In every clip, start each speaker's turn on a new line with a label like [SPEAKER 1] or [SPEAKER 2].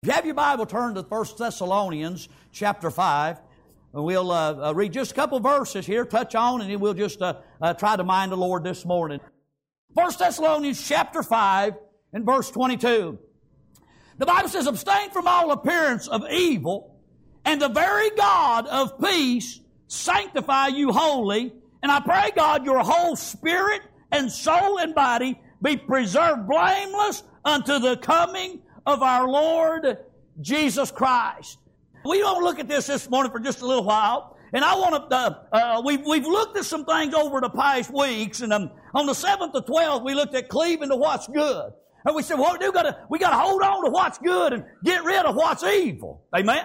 [SPEAKER 1] If you have your Bible, turn to 1 Thessalonians chapter 5. We'll read just a couple verses here, touch on, and then we'll just try to mind the Lord this morning. 1 Thessalonians chapter 5 and verse 22. The Bible says, "Abstain from all appearance of evil, and the very God of peace sanctify you wholly. And I pray, God, your whole spirit and soul and body be preserved blameless unto the coming of our Lord Jesus Christ." We want to look at this morning for just a little while. And I want to, we've looked at some things over the past weeks. And on the 7th to 12th, we looked at cleaving to what's good. And we said, well, we got to hold on to what's good and get rid of what's evil. Amen?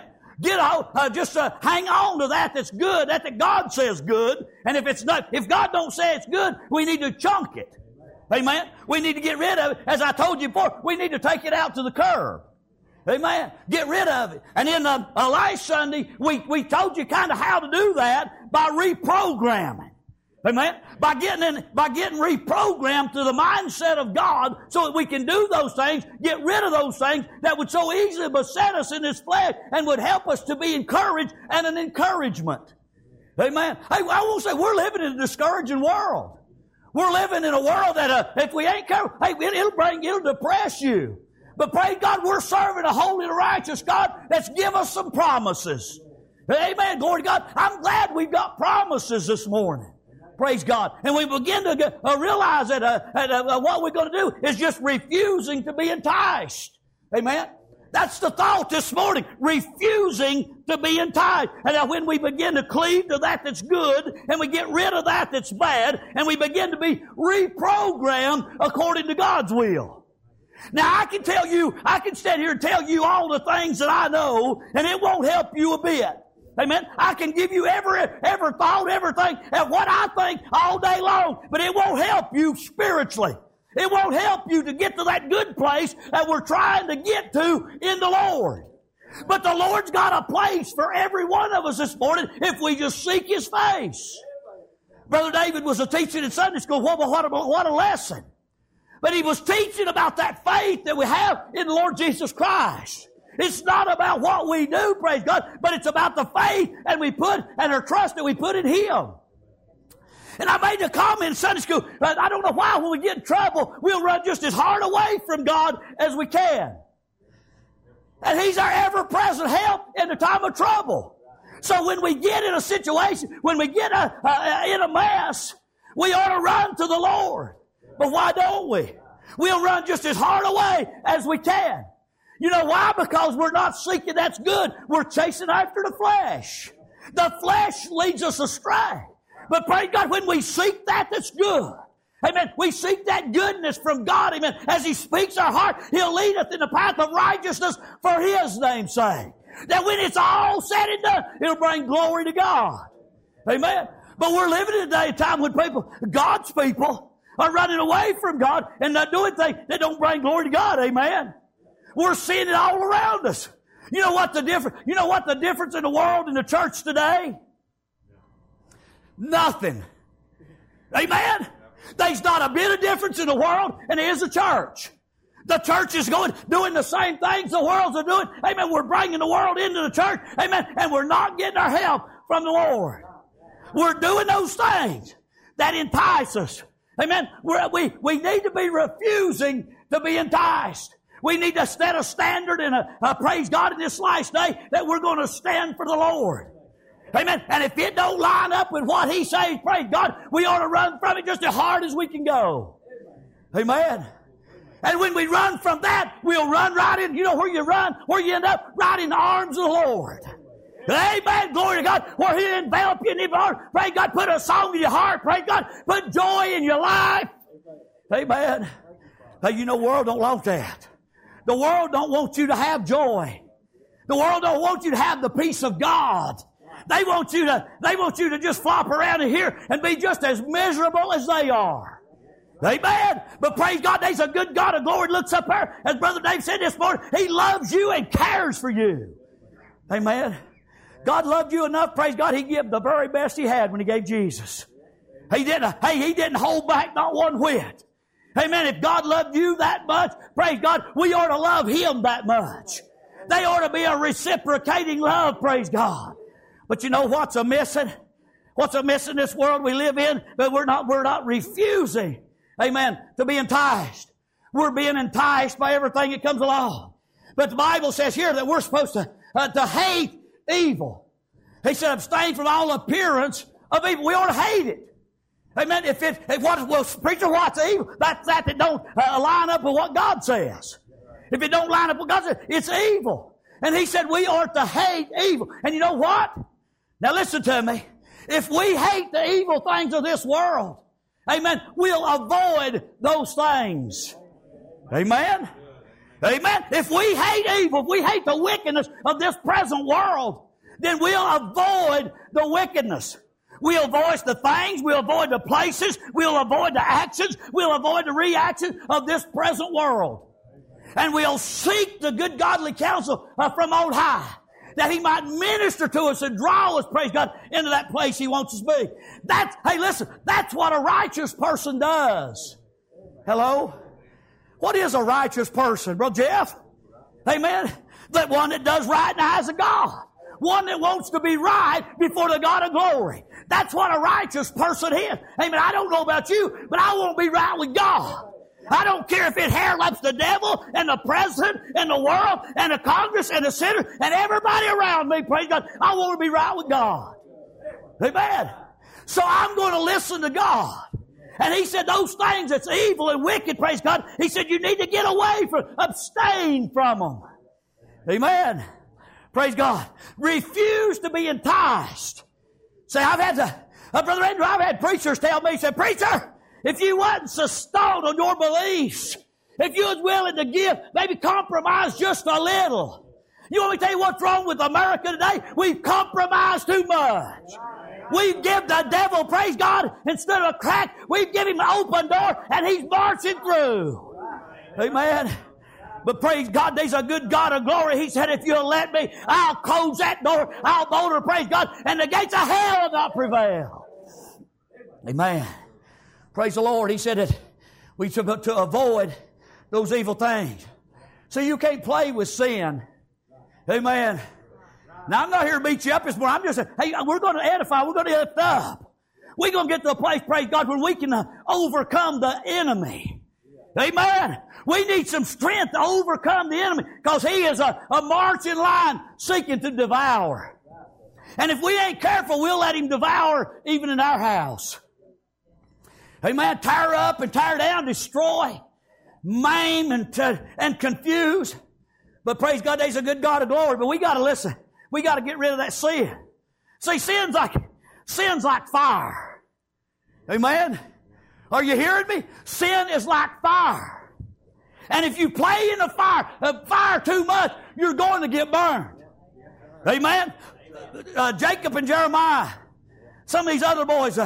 [SPEAKER 1] Hang on to that's good, that God says good. And if God don't say it's good, we need to chunk it. Amen? We need to get rid of it. As I told you before, we need to take it out to the curb. Amen? Get rid of it. And then last Sunday, we told you kind of how to do that by reprogramming. Amen? By getting reprogrammed to the mindset of God so that we can do those things, get rid of those things that would so easily beset us in this flesh and would help us to be encouraged and an encouragement. Amen? Hey, I want to say we're living in a discouraging world. We're living in a world that if we ain't careful, hey, it'll depress you. But praise God, we're serving a holy and righteous God that's give us some promises. Amen. Glory to God. I'm glad we've got promises this morning. Praise God. And we begin to realize that what we're going to do is just refusing to be enticed. Amen. That's the thought this morning. Refusing to be enticed. And now when we begin to cleave to that's good, and we get rid of that's bad, and we begin to be reprogrammed according to God's will. Now I can stand here and tell you all the things that I know, and it won't help you a bit. Amen. I can give you every thought, everything, and what I think all day long, but it won't help you spiritually. It won't help you to get to that good place that we're trying to get to in the Lord. But the Lord's got a place for every one of us this morning if we just seek His face. Brother David was teaching in Sunday school. What a lesson. But he was teaching about that faith that we have in the Lord Jesus Christ. It's not about what we do, praise God, but it's about the faith and our trust that we put in Him. And I made the comment in Sunday school, I don't know why when we get in trouble, we'll run just as hard away from God as we can. And He's our ever-present help in the time of trouble. So when we get in a situation, when we get in a mess, we ought to run to the Lord. But why don't we? We'll run just as hard away as we can. You know why? Because we're not seeking that's good. We're chasing after the flesh. The flesh leads us astray. But praise God, when we seek that's good. Amen. We seek that goodness from God. Amen. As He speaks our heart, He'll lead us in the path of righteousness for His name's sake. That when it's all said and done, it'll bring glory to God. Amen. But we're living in a day and time when God's people, are running away from God and not doing things that don't bring glory to God. Amen. We're seeing it all around us. You know what the difference in the world and the church today? Nothing. Amen. There's not a bit of difference in the world and there is the church. The church is doing the same things the world's are doing. Amen. We're bringing the world into the church. Amen. And we're not getting our help from the Lord. We're doing those things that entice us. Amen. We need to be refusing to be enticed. We need to set a standard and praise God in this last day that we're going to stand for the Lord. Amen. And if it don't line up with what He says, praise God, we ought to run from it just as hard as we can go. Amen. And when we run from that, we'll run right in. You know where you run? Where you end up? Right in the arms of the Lord. Amen. Glory to God. Where He'll envelop you in His arms. Praise God. Put a song in your heart. Praise God. Put joy in your life. Amen. Hey, you know the world don't want that. The world don't want you to have joy. The world don't want you to have the peace of God. They want you to just flop around in here and be just as miserable as they are. Amen. But praise God, there's a good God of glory looks up there. As Brother Dave said this morning, He loves you and cares for you. Amen. God loved you enough, praise God, He gave the very best He had when He gave Jesus. He didn't hold back not one whit. Amen. If God loved you that much, praise God, we ought to love Him that much. They ought to be a reciprocating love, praise God. But you know what's a-missing? What's a-missing in this world we live in? But we're not refusing, amen, to be enticed. We're being enticed by everything that comes along. But the Bible says here that we're supposed to hate evil. He said, abstain from all appearance of evil. We ought to hate it. Amen. Preacher, what's evil? That's that don't line up with what God says. If it don't line up with what God says, it's evil. And he said we ought to hate evil. And you know what? Now listen to me. If we hate the evil things of this world, amen, we'll avoid those things. Amen? Amen? If we hate evil, if we hate the wickedness of this present world, then we'll avoid the wickedness. We'll avoid the things, we'll avoid the places, we'll avoid the actions, we'll avoid the reactions of this present world. And we'll seek the good godly counsel from on high, that He might minister to us and draw us, praise God, into that place He wants us to be. Hey listen, that's what a righteous person does. Hello? What is a righteous person, Brother Jeff? Amen? That one that does right in the eyes of God. One that wants to be right before the God of glory. That's what a righteous person is. Amen. I don't know about you, but I want to be right with God. I don't care if it hairlaps the devil and the president and the world and the Congress and the Senate and everybody around me. Praise God. I want to be right with God. Amen. So I'm going to listen to God. And He said those things that's evil and wicked, praise God, He said you need to get away from, abstain from them. Amen. Praise God. Refuse to be enticed. Say, Brother Andrew, I've had preachers tell me, say, preacher, if you wasn't so stalled on your beliefs, if you was willing to give, maybe compromise just a little. You want me to tell you what's wrong with America today? We've compromised too much. We give the devil, praise God, instead of a crack, we give him an open door and he's marching through. Amen. But praise God, there's a good God of glory. He said, if you'll let me, I'll close that door. I'll bolt her, praise God, and the gates of hell will not prevail. Amen. Praise the Lord. He said that we should to avoid those evil things. So you can't play with sin. Amen. Now, I'm not here to beat you up this morning. I'm just saying, hey, we're going to edify. We're going to lift up. We're going to get to a place, praise God, where we can overcome the enemy. Amen. We need some strength to overcome the enemy because he is a marching lion seeking to devour. And if we ain't careful, we'll let him devour even in our house. Amen. Tear up and tear down, destroy, maim and confuse. But praise God, there's a good God of glory. But we got to listen. We got to get rid of that sin. See, sin's like fire. Amen. Are you hearing me? Sin is like fire. And if you play in the fire too much, you're going to get burned. Amen. Jacob and Jeremiah, some of these other boys,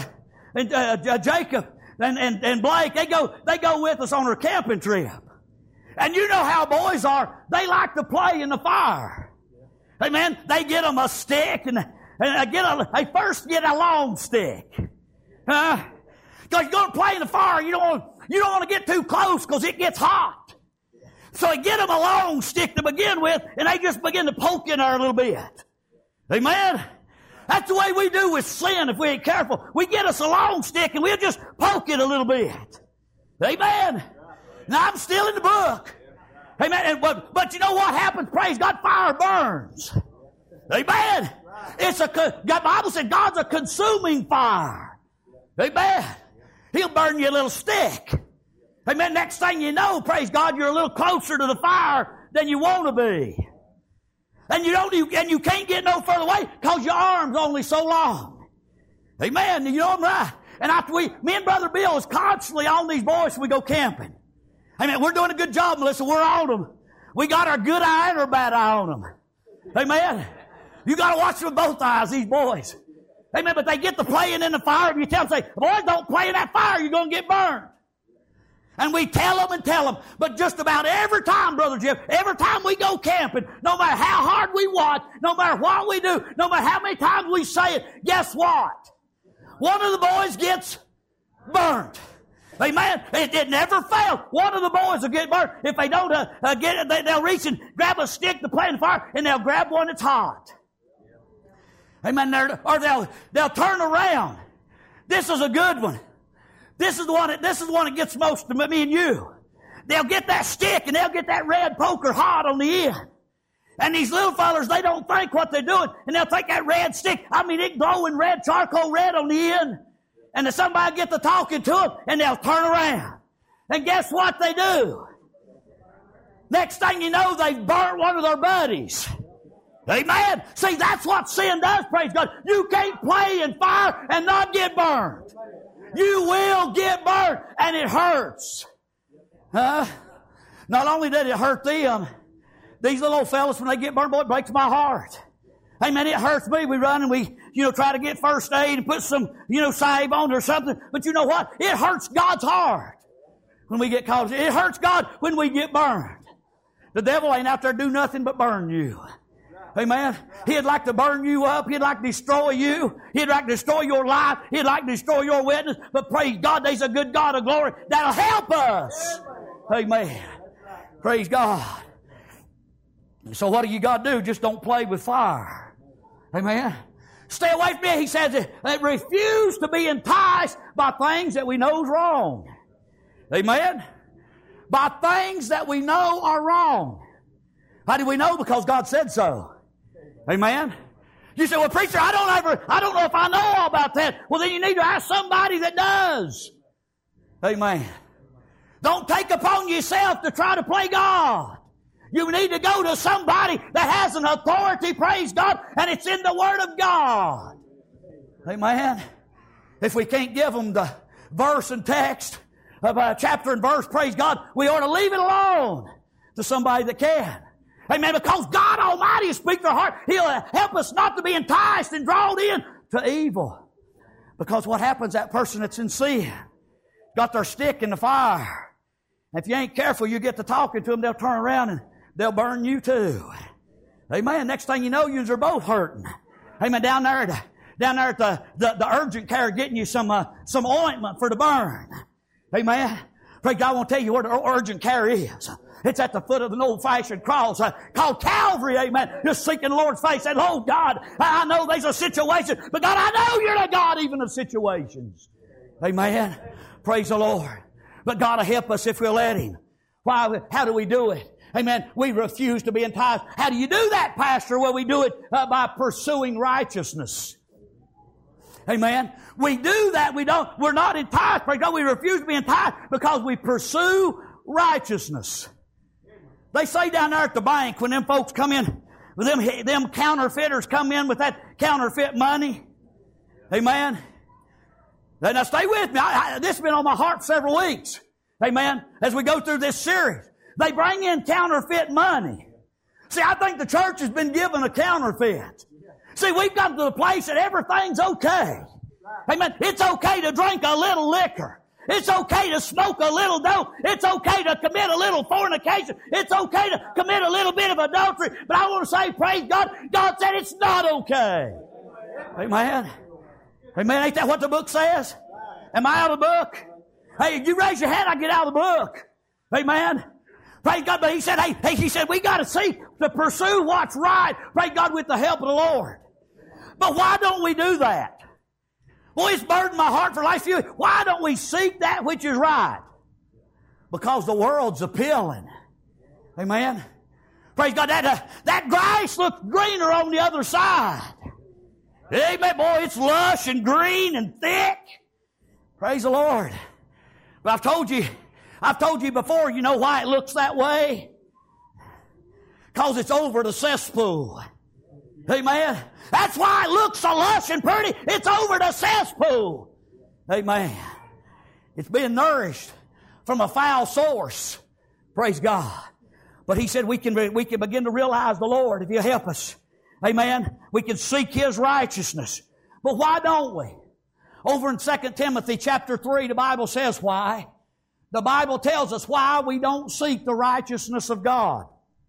[SPEAKER 1] Jacob and Blake, they go with us on our camping trip. And you know how boys are. They like to play in the fire. Amen. They get them a stick and they first get a long stick. Because you're going to play in the fire. You don't want to get too close because it gets hot. So they get them a long stick to begin with and they just begin to poke in there a little bit. Amen. That's the way we do with sin if we ain't careful. We get us a long stick and we'll just poke it a little bit. Amen. Now I'm still in the book. Amen. But you know what happens? Praise God, fire burns. Amen. The Bible said God's a consuming fire. Amen. He'll burn you a little stick. Amen. Next thing you know, praise God, you're a little closer to the fire than you want to be. And you can't get no further away because your arm's only so long. Amen. You know I'm right. And after me and Brother Bill is constantly on these boys when we go camping. Amen. We're doing a good job, Melissa. We're on them. We got our good eye and our bad eye on them. Amen. You got to watch them with both eyes, these boys. Amen. But they get to playing in the fire, and you tell them, say, boys, don't play in that fire. You're going to get burned. And we tell them. But just about every time, Brother Jeff, every time we go camping, no matter how hard we watch, no matter what we do, no matter how many times we say it, guess what? One of the boys gets burnt. Amen. It never failed. One of the boys will get burned. If they don't get it, they'll reach and grab a stick to play in the fire, and they'll grab one that's hot. Amen. Or they'll turn around. This is a good one. This is the one that gets most to me and you. They'll get that stick and they'll get that red poker hot on the end. And these little fellas, they don't think what they're doing, and they'll take that red stick. I mean, it glowing red, charcoal red on the end. And then somebody get to talking to them, and they'll turn around. And guess what they do? Next thing you know, they've burnt one of their buddies. Amen. See, that's what sin does, praise God. You can't play in fire and not get burned. You will get burned, and it hurts. Not only did it hurt them, these little old fellas, when they get burned, boy, it breaks my heart. Amen. It hurts me. We run and we, try to get first aid and put some, salve on or something. But you know what? It hurts God's heart when we get caught. It hurts God when we get burned. The devil ain't out there to do nothing but burn you. Amen. He'd like to burn you up. He'd like to destroy you. He'd like to destroy your life. He'd like to destroy your witness. But praise God, there's a good God of glory that'll help us. Amen. Praise God. So what do you got to do? Just don't play with fire. Amen. Stay away from it. He says that refuse to be enticed by things that we know is wrong. Amen. By things that we know are wrong. How do we know? Because God said so. Amen. You say, well, preacher, I don't know if I know all about that. Well, then you need to ask somebody that does. Amen. Don't take upon yourself to try to play God. You need to go to somebody that has an authority, praise God, and it's in the Word of God. Amen. If we can't give them the verse and text of a chapter and verse, praise God, we ought to leave it alone to somebody that can. Amen. Because God Almighty will speak to our heart. He'll help us not to be enticed and drawn in to evil. Because what happens, that person that's in sin got their stick in the fire. If you ain't careful, you get to talking to them, they'll turn around and they'll burn you too. Amen. Next thing you know, yous are both hurting. Amen. Down there at the urgent care getting you some ointment for the burn. Amen. Pray God, I won't tell you where the urgent care is. It's at the foot of an old-fashioned cross called Calvary, amen. Just seeking the Lord's face. And, oh, God, I know there's a situation, but God, I know you're the God even of situations. Amen. Praise the Lord. But God will help us if we'll let Him. Why? How do we do it? Amen. We refuse to be enticed. How do you do that, Pastor? Well, we do it by pursuing righteousness. Amen. We do that. We're not enticed. Praise God. We refuse to be enticed because we pursue righteousness. They say down there at the bank when them folks come in, them counterfeiters come in with that counterfeit money. Amen. Now stay with me. This has been on my heart for several weeks. Amen. As we go through this series. They bring in counterfeit money. See, I think the church has been given a counterfeit. See, we've gotten to the place that everything's okay. Amen. It's okay to drink a little liquor. It's okay to smoke a little dope. It's okay to commit a little fornication. It's okay to commit a little bit of adultery. But I want to say, praise God, God said it's not okay. Amen. Amen. Ain't that what the book says? Am I out of the book? Hey, if you raise your hand, I get out of the book. Amen. Praise God. But he said, we got to seek to pursue what's right. Praise God, with the help of the Lord. But why don't we do that? Well, it's burdened my heart for the last few years. Why don't we seek that which is right? Because the world's appealing. Amen. Praise God. That grass looks greener on the other side. Amen. Boy, it's lush and green and thick. Praise the Lord. But I've told you before, you know why it looks that way? Because it's over the cesspool. Amen. That's why it looks so lush and pretty. It's over the cesspool. Amen. It's being nourished from a foul source. Praise God. But he said we can begin to realize the Lord if He'll help us. Amen. We can seek His righteousness. But why don't we? Over in 2 Timothy chapter 3, the Bible says why. The Bible tells us why we don't seek the righteousness of God.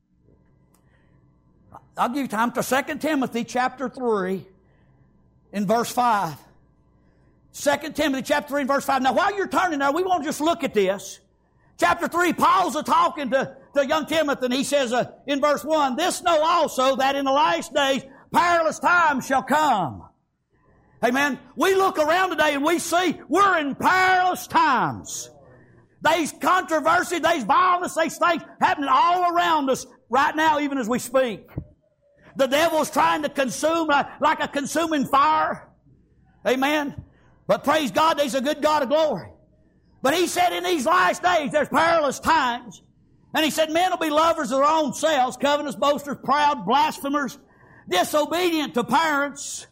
[SPEAKER 1] I'll give you time to 2 Timothy chapter 3 in verse 5. 2 Timothy chapter 3 and verse 5. Now while you're turning there, we won't just look at this. Chapter 3, Paul's talking to young Timothy, and he says in verse 1, "This know also that in the last days perilous times shall come." Amen. We look around today and we see we're in perilous times. There's controversy, there's violence, there's things happening all around us right now, even as we speak. The devil's trying to consume like a consuming fire. Amen. But praise God, He's a good God of glory. But He said in these last days there's perilous times. And He said men will be lovers of their own selves, covetous, boasters, proud, blasphemers, disobedient to parents,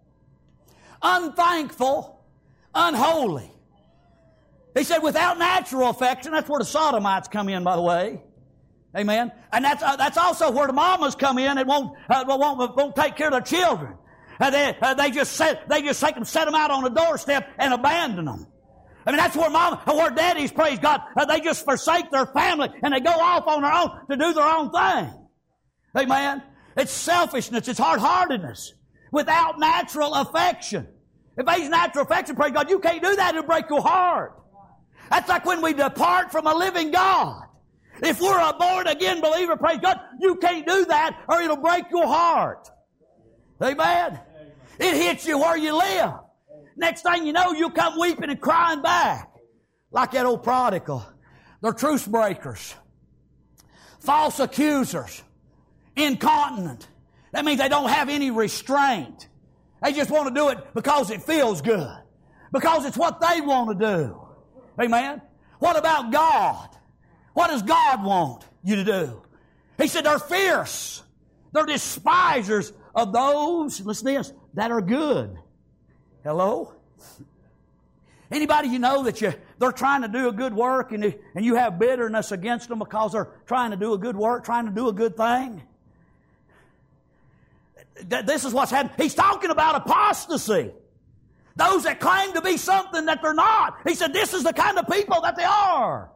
[SPEAKER 1] unthankful, unholy. He said without natural affection. That's where the sodomites come in, by the way. Amen. And that's also where the mamas come in and won't take care of their children. They just take them, set them out on the doorstep and abandon them. I mean, that's where daddies, praise God, they just forsake their family and they go off on their own to do their own thing. Amen. It's selfishness. It's hard-heartedness without natural affection. If there's natural affection, praise God, you can't do that. It'll break your heart. That's like when we depart from a living God. If we're a born-again believer, praise God, you can't do that or it'll break your heart. Amen. It hits you where you live. Next thing you know, you'll come weeping and crying back. Like that old prodigal. They're truce breakers. False accusers. Incontinent. That means they don't have any restraint. They just want to do it because it feels good. Because it's what they want to do. Amen. What about God? What does God want you to do? He said they're fierce. They're despisers of those, listen to this, that are good. Hello? Anybody you know that they're trying to do a good work and you have bitterness against them because they're trying to do a good work, trying to do a good thing? This is what's happening. He's talking about apostasy. Those that claim to be something that they're not. He said this is the kind of people that they are.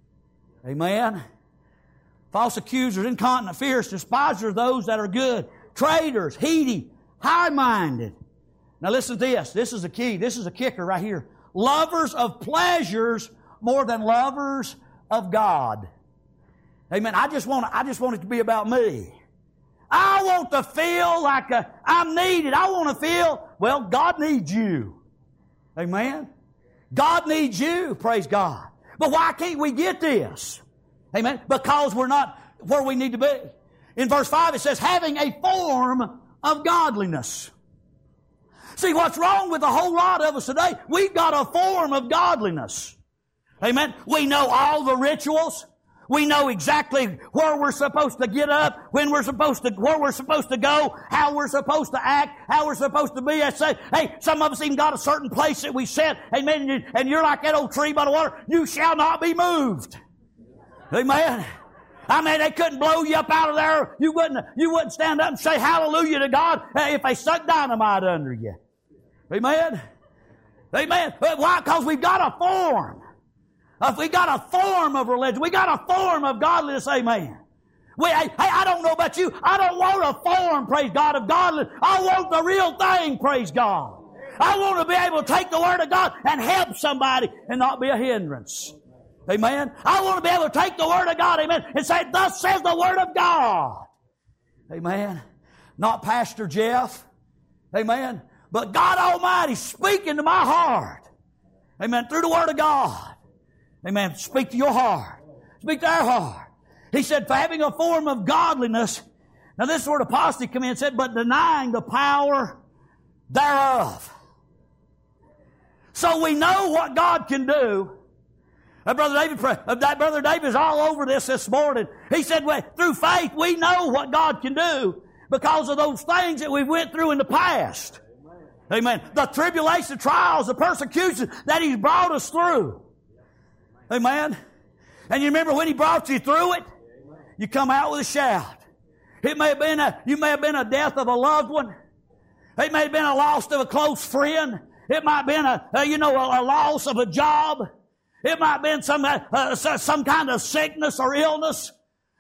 [SPEAKER 1] Amen. False accusers, incontinent, fierce, despisers, those that are good, traitors, heady, high-minded. Now listen to this. This is the key. This is a kicker right here. Lovers of pleasures more than lovers of God. Amen. I just want it to be about me. I want to feel like I'm needed. I want to feel, well, God needs you. Amen. God needs you. Praise God. But why can't we get this? Amen. Because we're not where we need to be. In verse 5 it says, having a form of godliness. See, what's wrong with a whole lot of us today? We've got a form of godliness. Amen. We know all the rituals. We know exactly where we're supposed to get up, where we're supposed to go, how we're supposed to act, how we're supposed to be. I say, hey, some of us even got a certain place that we set. Amen. And you're like that old tree by the water. You shall not be moved. Amen. I mean, they couldn't blow you up out of there. You wouldn't stand up and say hallelujah to God if they stuck dynamite under you. Amen. Amen. But why? Because we've got a form. If we got a form of religion, we got a form of godliness, amen. I don't know about you. I don't want a form, praise God, of godliness. I want the real thing, praise God. I want to be able to take the Word of God and help somebody and not be a hindrance. Amen. I want to be able to take the Word of God, amen, and say, thus says the Word of God. Amen. Not Pastor Jeff. Amen. But God Almighty speaking to my heart. Amen. Through the Word of God. Amen. Speak to your heart. Speak to our heart. He said, for having a form of godliness. Now this is where the apostasy come in and said, but denying the power thereof. So we know what God can do. Brother David is all over this morning. He said, well, through faith we know what God can do because of those things that we went through in the past. Amen. The tribulation, trials, the persecution that He's brought us through. Amen. And you remember when He brought you through it? You come out with a shout. You may have been a death of a loved one. It may have been a loss of a close friend. It might have been a loss of a job. It might have been some kind of sickness or illness.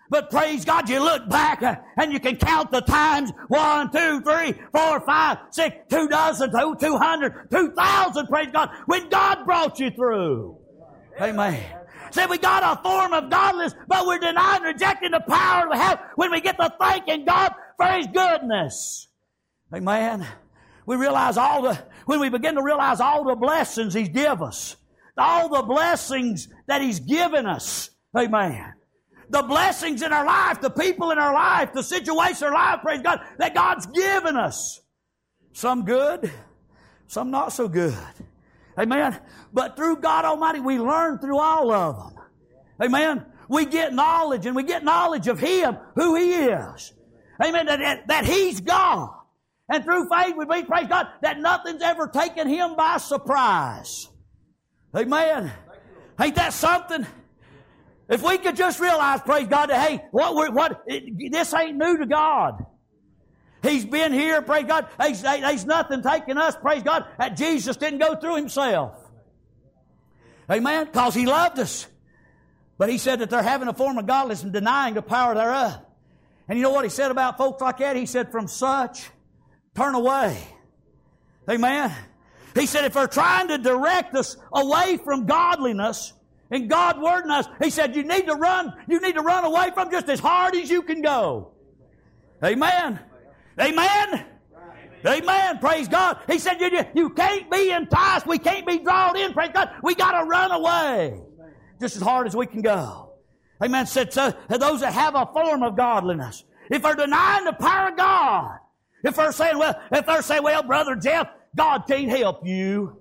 [SPEAKER 1] But praise God, you look back and you can count the times. 1, 2, 3, 4, 5, 6, 2 dozen, 200, 2,000, praise God, when God brought you through. Amen. See, we got a form of godliness, but we're denying, rejecting the power we have when we get to thanking God for His goodness. Amen. We realize when we begin to realize all the blessings He's given us, all the blessings that He's given us. Amen. The blessings in our life, the people in our life, the situation in our life, praise God, that God's given us. Some good, some not so good. Amen. But through God Almighty, we learn through all of them. Amen. We get knowledge, and we get knowledge of Him, who He is. Amen. That He's God. And through faith, we believe, praise God, that nothing's ever taken Him by surprise. Amen. Ain't that something? If we could just realize, praise God, that, hey, this ain't new to God. He's been here, praise God. There's nothing taking us, praise God, that Jesus didn't go through Himself. Amen? Because He loved us. But He said that they're having a form of godliness and denying the power thereof. And you know what He said about folks like that? He said, from such, turn away. Amen? He said, if they're trying to direct us away from godliness and God wording us, He said, you need to run away from just as hard as you can go. Amen. Amen. Amen. Praise God. He said, you can't be enticed. We can't be drawn in. Praise God. We got to run away just as hard as we can go. Amen. Said, so those that have a form of godliness, if they're denying the power of God, if they're saying, well, Brother Jeff, God can't help you.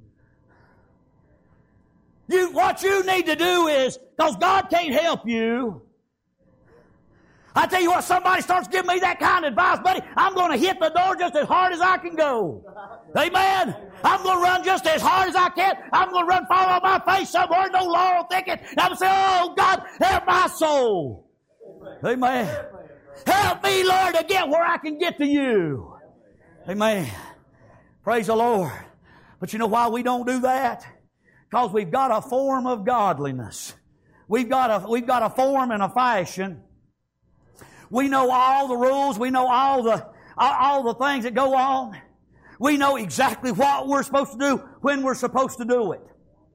[SPEAKER 1] What you need to do is, because God can't help you. I tell you what, somebody starts giving me that kind of advice, buddy, I'm going to hit the door just as hard as I can go. Amen. I'm going to run just as hard as I can. I'm going to run, fall on my face somewhere, no laurel thicket. And I'm going to say, oh, God, help my soul. Amen. Help me, Lord, to get where I can get to you. Amen. Praise the Lord. But you know why we don't do that? Because we've got a form of godliness. We've got a form and a fashion. We know all the rules. We know all the things that go on. We know exactly what we're supposed to do when we're supposed to do it.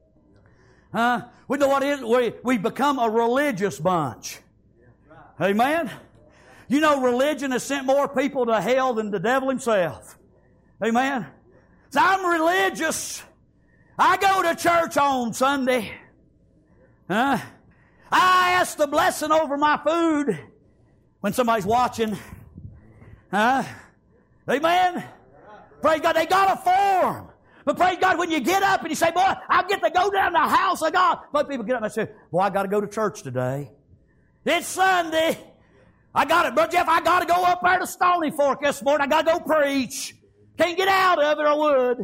[SPEAKER 1] We know what it is. We become a religious bunch. Amen. You know, religion has sent more people to hell than the devil himself. Amen. So I'm religious. I go to church on Sunday. I ask the blessing over my food when somebody's watching. Amen. Praise God. They got a form. But praise God, when you get up and you say, boy, I get to go down to the house of God. But people get up and say, boy, I got to go to church today. It's Sunday. I got it, Brother Jeff. I got to go up there to Stony Fork this morning. I got to go preach. Can't get out of it, I would.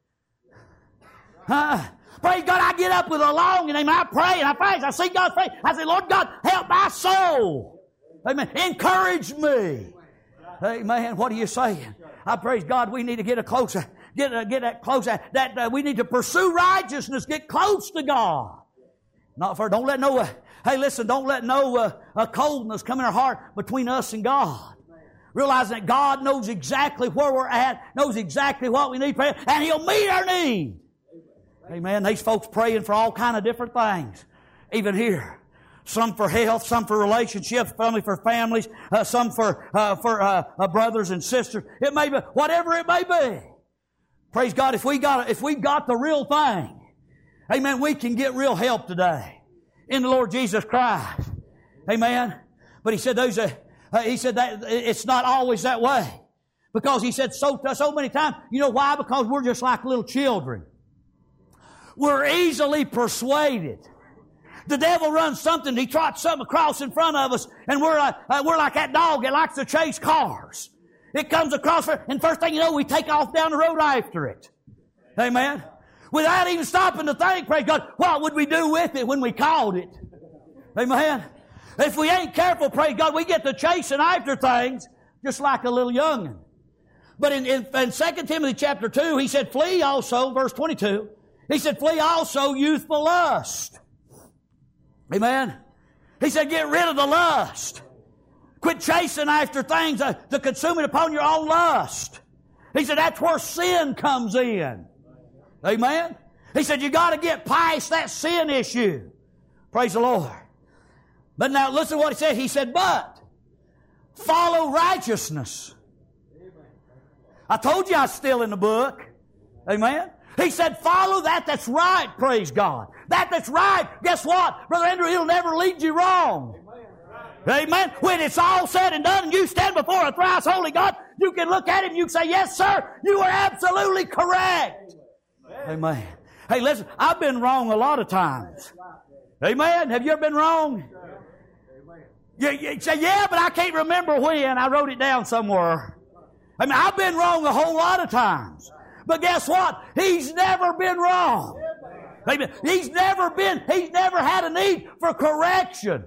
[SPEAKER 1] Praise God, I get up with a longing. Amen. I pray and I fast. I see God's face. I say, Lord God, help my soul. Amen. Encourage me. Amen. What are you saying? I praise God. We need to get closer. Get that closer. We need to pursue righteousness. Get close to God. Don't let no. Hey, listen. Don't let no coldness come in our heart between us and God. Realizing that God knows exactly where we're at, knows exactly what we need, and He'll meet our need. Amen. These folks praying for all kind of different things, even here. Some for health, some for relationships, some for families, some for brothers and sisters. It may be whatever it may be. Praise God. If we got the real thing, amen, we can get real help today in the Lord Jesus Christ. Amen. But He said that it's not always that way, because He said so many times. You know why? Because we're just like little children. We're easily persuaded. The devil runs something. He trots something across in front of us, and we're like that dog that likes to chase cars. It comes across, and first thing you know, we take off down the road after it. Amen. Without even stopping to think, praise God, what would we do with it when we caught it? Amen. If we ain't careful, praise God, we get to chasing after things just like a little young'un. But in 2 Timothy chapter 2, he said, flee also, verse 22, he said, flee also youthful lust. Amen. He said, get rid of the lust. Quit chasing after things to consume it upon your own lust. He said, that's where sin comes in. Amen? He said, you got to get past that sin issue. Praise the Lord. But now listen to what he said. He said, but follow righteousness. I told you I was still in the book. Amen? He said, follow that's right, praise God. That's right. Guess what? Brother Andrew, it'll never lead you wrong. Amen. When it's all said and done and you stand before a thrice holy God, you can look at him and you can say, yes, sir, you are absolutely correct. Amen. Hey, listen, I've been wrong a lot of times. Amen. Have you ever been wrong? You say, yeah, but I can't remember when. I wrote it down somewhere. I mean, I've been wrong a whole lot of times. But guess what? He's never been wrong. Amen. He's never had a need for correction.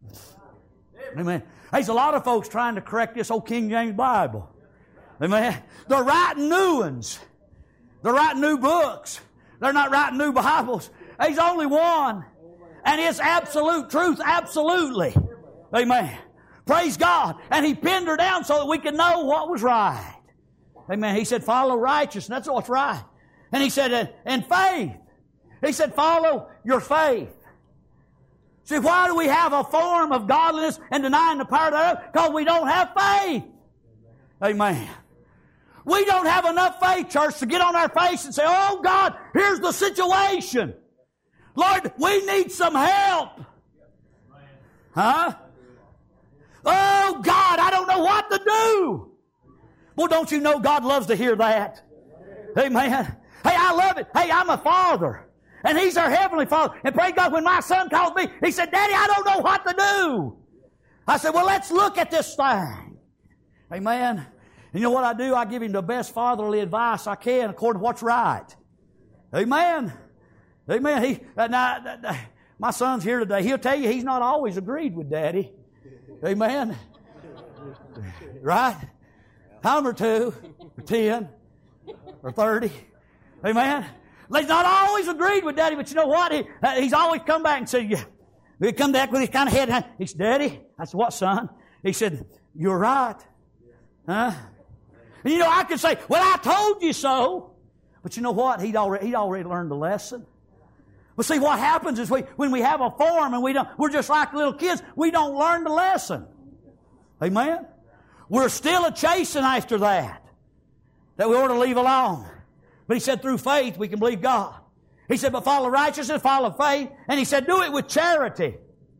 [SPEAKER 1] Amen. There's a lot of folks trying to correct this old King James Bible. Amen. They're writing new ones. They're writing new books. They're not writing new Bibles. There's only one. And it's absolute truth, absolutely. Amen. Praise God. And He pinned her down so that we could know what was right. Amen. He said, follow righteousness. That's what's right. And He said, and faith. He said, follow your faith. See, why do we have a form of godliness and denying the power thereof? Because we don't have faith. Amen. We don't have enough faith, church, to get on our face and say, oh God, here's the situation. Lord, we need some help. Huh? Oh God, I don't know what to do. Well, don't you know God loves to hear that? Amen. Hey, I love it. Hey, I'm a father. And He's our Heavenly Father. And praise God, when my son called me, he said, Daddy, I don't know what to do. I said, well, let's look at this thing. Amen. And you know what I do? I give him the best fatherly advice I can according to what's right. Amen. Amen. My son's here today. He'll tell you he's not always agreed with Daddy. Amen. Right? Time or 2, or 10, or 30. Amen. He's not always agreed with Daddy, but you know what? He's always come back and said, yeah. He'd come back with his kind of head. He said, Daddy, I said, what, son? He said, you're right. Huh? And you know, I could say, well, I told you so. But you know what? He'd already learned the lesson. But see, what happens is when we have a form and we're just like little kids, we don't learn the lesson. Amen? We're still a-chasing after that we ought to leave alone. But He said through faith we can believe God. He said, but follow righteousness, follow faith. And He said, do it with charity.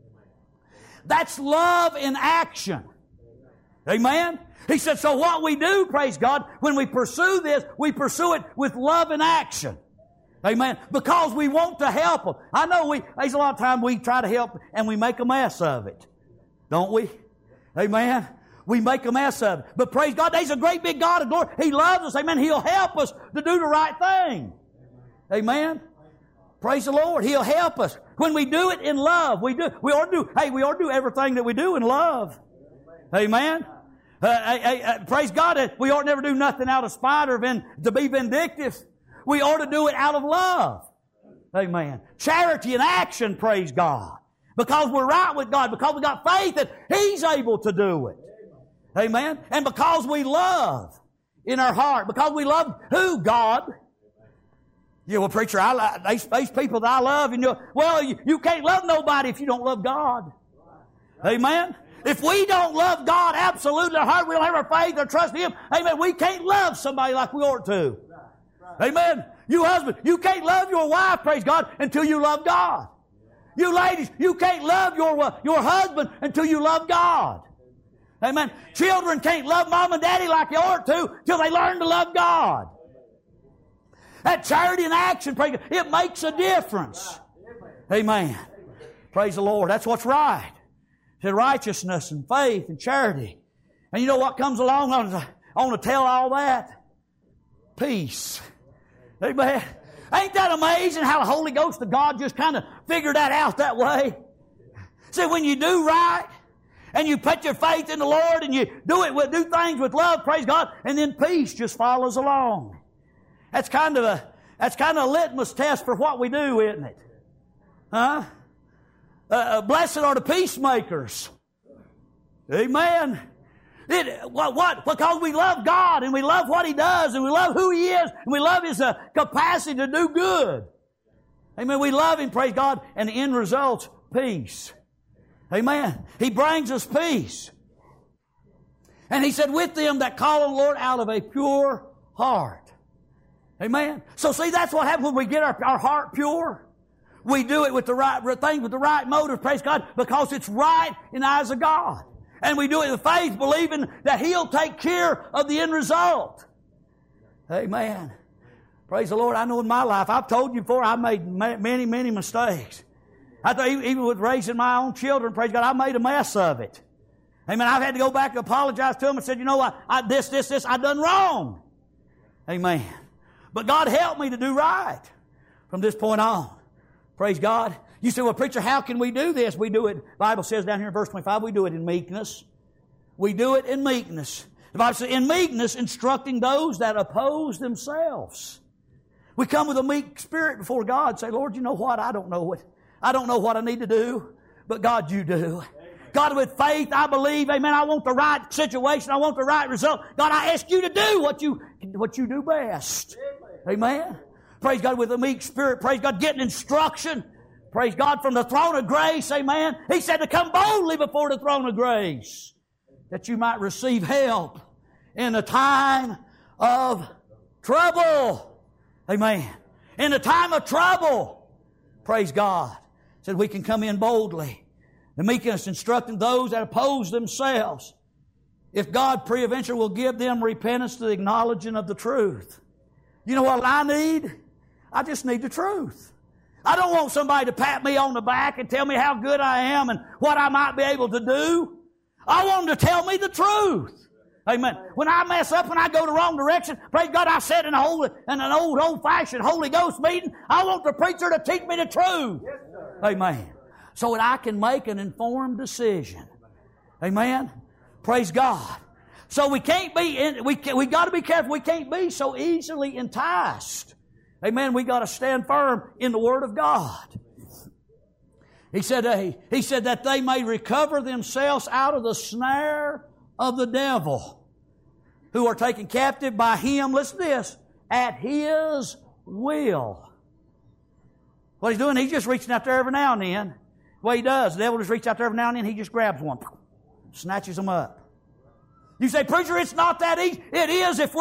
[SPEAKER 1] That's love in action. Amen? He said, so what we do, praise God, when we pursue this, we pursue it with love in action. Amen? Because we want to help them. I know there's a lot of times we try to help and we make a mess of it. Don't we? Amen? We make a mess of it. But praise God, there's a great big God of glory. He loves us. Amen. He'll help us to do the right thing. Amen. Praise the Lord. He'll help us. When we do it in love, we ought to do everything that we do in love. Amen. Praise God. We ought to never do nothing out of spite or to be vindictive. We ought to do it out of love. Amen. Charity in action, praise God. Because we're right with God. Because we got faith that He's able to do it. Amen. And because we love in our heart. Because we love who? God. Yeah, well, preacher, these people that I love. And you can't love nobody if you don't love God. Amen. If we don't love God absolutely, our heart, we don't have our faith or trust in Him. Amen. We can't love somebody like we ought to. Amen. You husband, you can't love your wife, praise God, until you love God. You ladies, you can't love your husband until you love God. Amen. Children can't love mom and daddy like they ought to till they learn to love God. That charity in action, praise God, it makes a difference. Amen. Praise the Lord. That's what's right. It's righteousness and faith and charity. And you know what comes along on to tell all that? Peace. Amen. Ain't that amazing how the Holy Ghost of God just kind of figured that out that way? See, when you do right, and you put your faith in the Lord and you do things with love, praise God, and then peace just follows along. That's kind of a litmus test for what we do, isn't it? Huh? Blessed are the peacemakers. Amen. What? Because we love God and we love what He does and we love who He is and we love His capacity to do good. Amen. We love Him, praise God, and the end result's peace. Amen. He brings us peace. And He said, with them that call on the Lord out of a pure heart. Amen. So see, that's what happens when we get our heart pure. We do it with the right thing, with the right motive, praise God, because it's right in the eyes of God. And we do it with faith, believing that He'll take care of the end result. Amen. Praise the Lord. I know in my life, I've told you before, I made many, many mistakes. I thought even with raising my own children, praise God, I made a mess of it. Amen. I've had to go back and apologize to them and said, you know what, this, I done wrong. Amen. But God helped me to do right from this point on. Praise God. You say, well, preacher, how can we do this? We do it, the Bible says down here in verse 25, we do it in meekness. We do it in meekness. The Bible says, in meekness, instructing those that oppose themselves. We come with a meek spirit before God and say, Lord, you know what? I don't know it. I don't know what I need to do, but God, you do. God, with faith, I believe, amen, I want the right situation. I want the right result. God, I ask you to do what you do best. Amen. Praise God, with a meek spirit. Praise God, getting instruction. Praise God, from the throne of grace. Amen. He said to come boldly before the throne of grace, that you might receive help in a time of trouble. Amen. In a time of trouble. Praise God. Said we can come in boldly. The meekness instructing those that oppose themselves. If God peradventure will give them repentance to the acknowledging of the truth. You know what I need? I just need the truth. I don't want somebody to pat me on the back and tell me how good I am and what I might be able to do. I want them to tell me the truth. Amen. When I mess up and I go the wrong direction, praise God, I sat in an old-fashioned Holy Ghost meeting. I want the preacher to teach me the truth. Yes, amen. So that I can make an informed decision. Amen. Praise God. So we can't be, we got to be careful. We can't be so easily enticed. Amen. We got to stand firm in the Word of God. He said that they may recover themselves out of the snare of the devil, who are taken captive by him, listen to this, at his will. What he's doing, he's just reaching out there every now and then. What he does, the devil just reaches out there every now and then, he just grabs one, snatches them up. You say, preacher, it's not that easy. It is if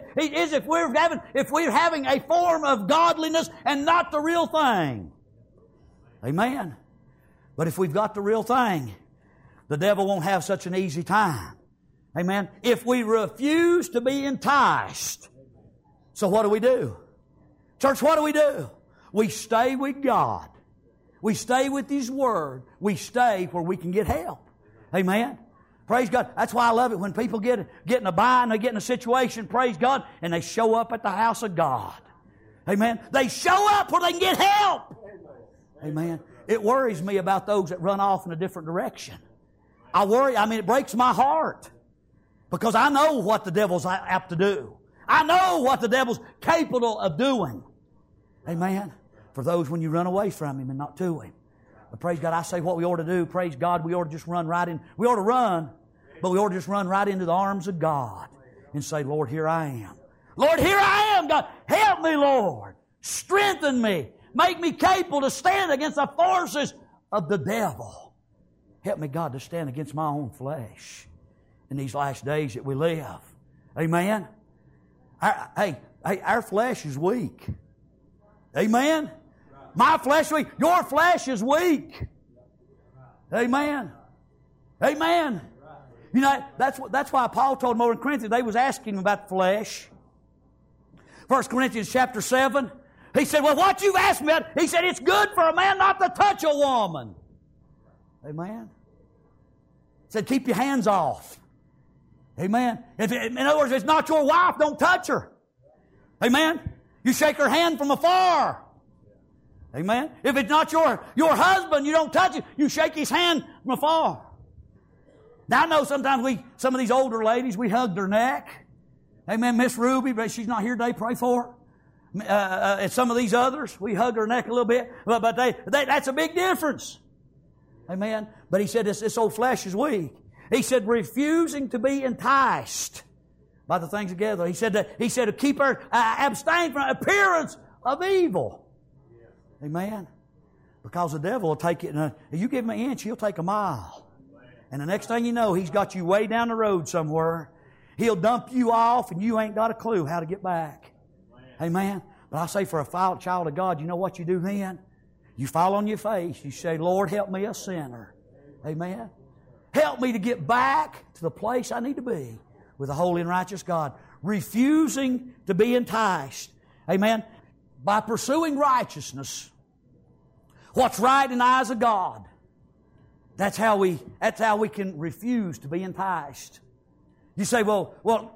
[SPEAKER 1] we're having a form of godliness and not the real thing. Amen. But if we've got the real thing, the devil won't have such an easy time. Amen. If we refuse to be enticed. So what do? Church, what do? We stay with God. We stay with His Word. We stay where we can get help. Amen. Praise God. That's why I love it when people get in a bind, they get in a situation, praise God, and they show up at the house of God. Amen. They show up where they can get help. Amen. It worries me about those that run off in a different direction. It breaks my heart. Because I know what the devil's apt to do. I know what the devil's capable of doing. Amen. For those when you run away from him and not to him. But praise God, I say what we ought to do. Praise God, we ought to just run right in. We ought to run, but we ought to just run right into the arms of God and say, Lord, here I am. Lord, here I am, God. Help me, Lord. Strengthen me. Make me capable to stand against the forces of the devil. Help me, God, to stand against my own flesh in these last days that we live. Amen? Our flesh is weak. Amen? My flesh is weak. Your flesh is weak. Amen? Amen? You know, that's why Paul told them over in Corinthians, they was asking him about the flesh. 1 Corinthians chapter 7, he said, well, what you've asked me about, he said, it's good for a man not to touch a woman. Amen? He said, keep your hands off. Amen. In other words, if it's not your wife, don't touch her. Amen. You shake her hand from afar. Amen. If it's not your husband, you don't touch it. You shake his hand from afar. Now I know sometimes some of these older ladies, we hug their neck. Amen. Miss Ruby, but she's not here today. Pray for her. And some of these others, we hug her neck a little bit. But that's a big difference. Amen. But he said this old flesh is weak. He said refusing to be enticed by the things together. He said to keep her abstain from appearance of evil. Amen. Because the devil will take it. If you give him an inch, he'll take a mile. And the next thing you know, he's got you way down the road somewhere. He'll dump you off, and you ain't got a clue how to get back. Amen. But I say for a child of God, you know what you do then? You fall on your face. You say, Lord, help me a sinner. Amen. Help me to get back to the place I need to be with a holy and righteous God. Refusing to be enticed. Amen. By pursuing righteousness, what's right in the eyes of God. That's how we can refuse to be enticed. You say, well,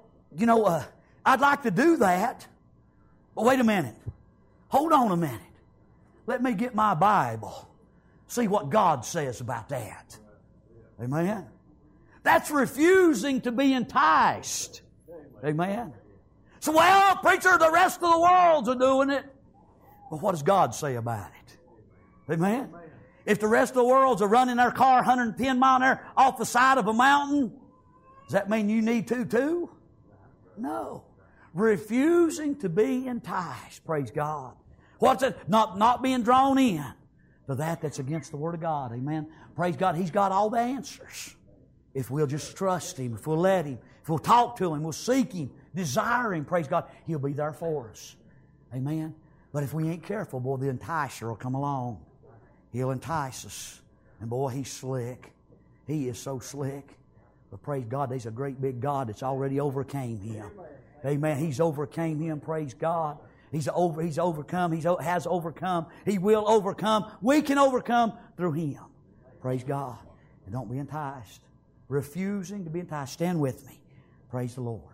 [SPEAKER 1] I'd like to do that. But wait a minute. Hold on a minute. Let me get my Bible. See what God says about that. Amen. That's refusing to be enticed. Amen. So, well, preacher, the rest of the world's are doing it. Well, what does God say about it? Amen. If the rest of the world's are running their car 110 miles an hour off the side of a mountain, does that mean you need to too? No. Refusing to be enticed. Praise God. What's it? Not being drawn in to that's against the Word of God. Amen. Praise God. He's got all the answers. If we'll just trust Him, if we'll let Him, if we'll talk to Him, we'll seek Him, desire Him, praise God, He'll be there for us. Amen. But if we ain't careful, boy, the enticer will come along. He'll entice us. And boy, He's slick. He is so slick. But praise God, there's a great big God that's already overcame him. Amen. He's overcame him. Praise God. He's overcome. He has overcome. He will overcome. We can overcome through Him. Praise God. And don't be enticed. Refusing to be enticed. Stand with me. Praise the Lord.